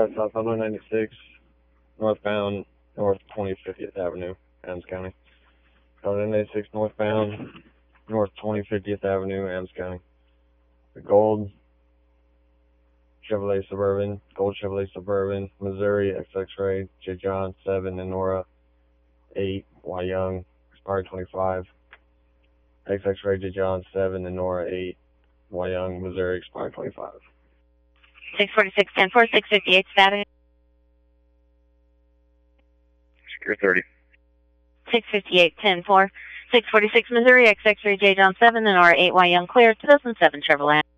South Highway 96, northbound, North 2050th Avenue, Adams County. Highway 96 northbound, North 2050th Avenue, Adams County. The gold Chevrolet Suburban, Missouri, XX-Ray, J. John, 7, and Nora, 8, Y. Young, expired 25. XX-Ray, J. John, 7, and Nora, 8, Y. Young, Missouri, expired 25. 646, 10-4, 658 Avenue. Secure 30. 658, 10-4, 646 Missouri, XX-Ray, J. John, 7, and Nora, 8, Y. Young, clear, 2007 Chevrolet.